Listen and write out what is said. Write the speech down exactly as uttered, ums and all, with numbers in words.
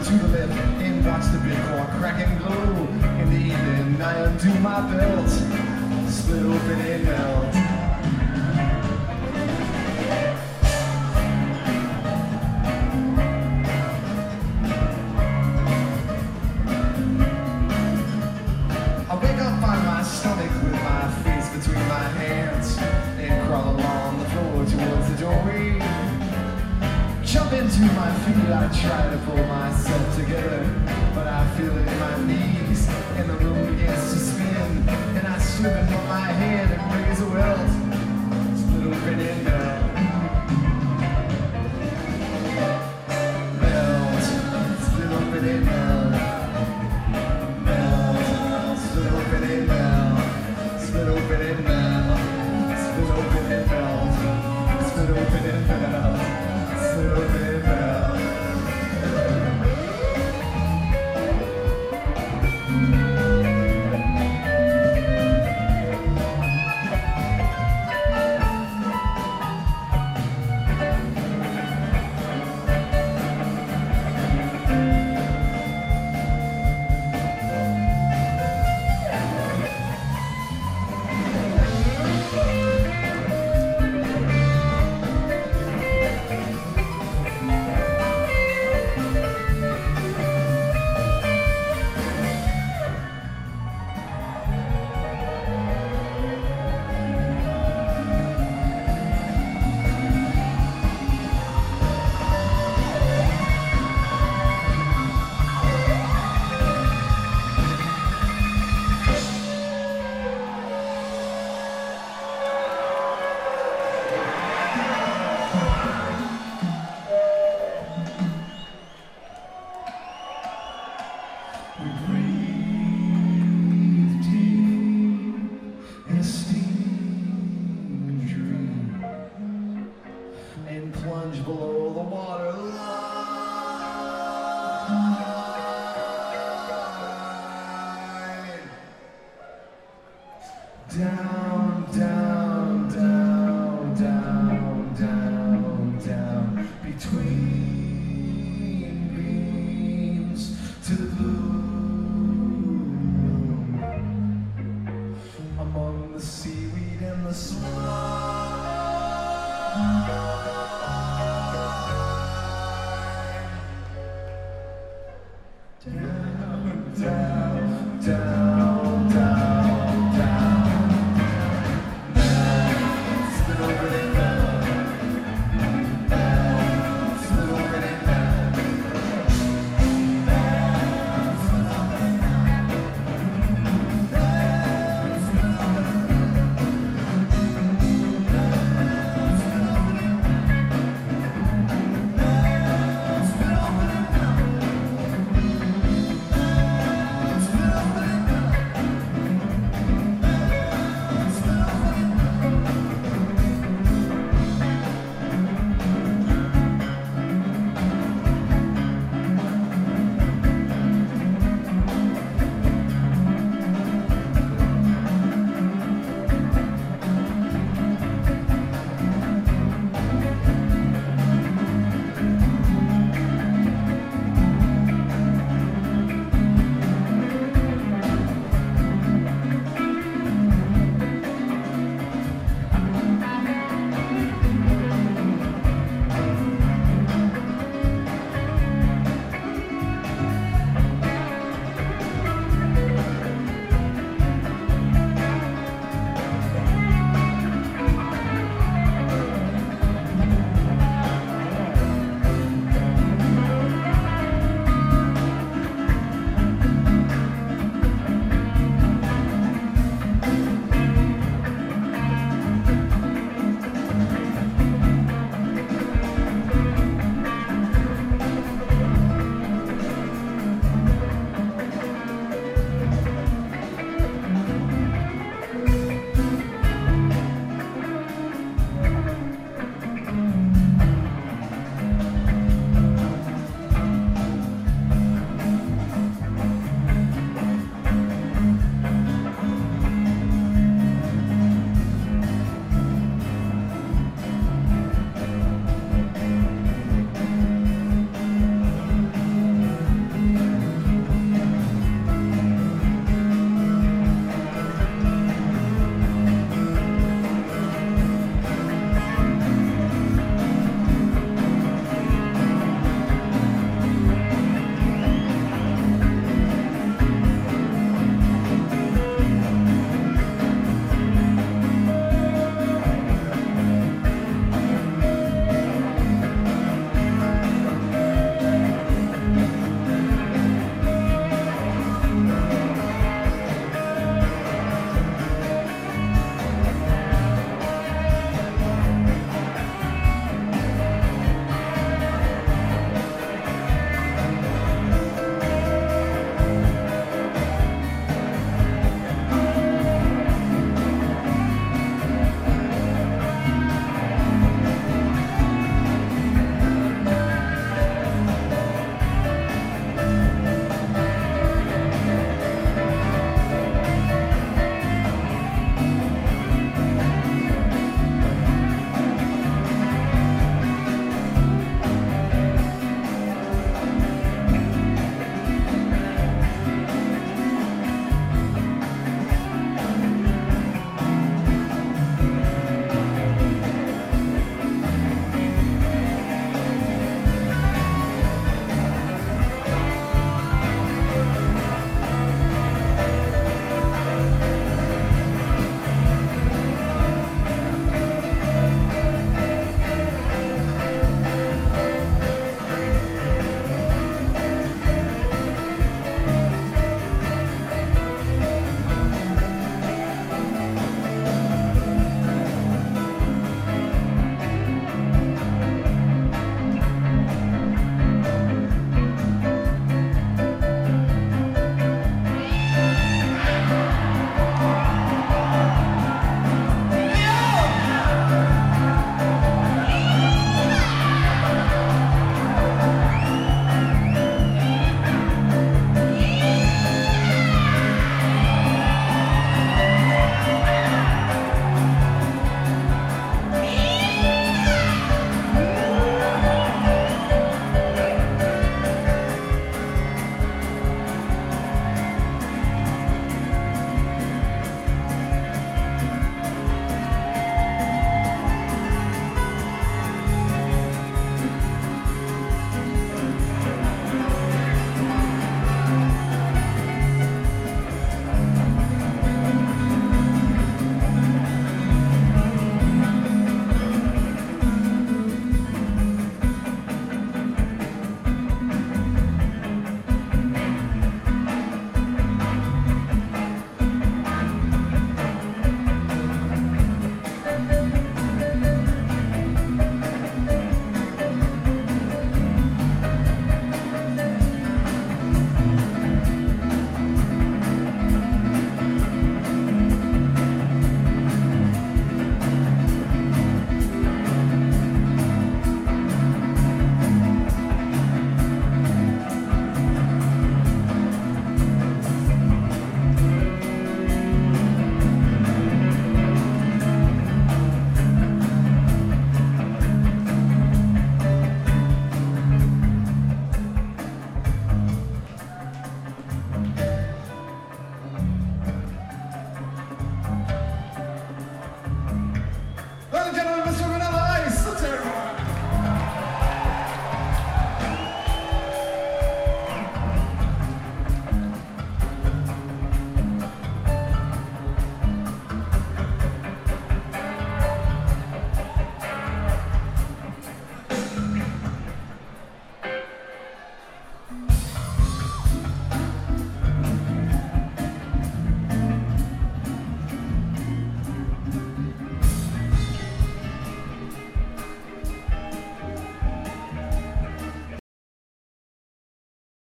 to the left and watch the bitcoin crack and glow. In the evening, I undo my belt, split open and melt. I wake up on my stomach with my face between my hands and crawl along the floor towards the doorway. Jump into my feet, I try to pull myself together, but I feel it in my knees, and the room begins to spin, and I slip it from my hand and raise a welt, split open and melt. Melt, split open and melt. Melt, split open and melt. Split open and melt. Split open and melt. Split open and melt. Split open and melt. Plunge below the water line. Down, down, down, down, down, down, between beams to the blue, among the seaweed and the slime.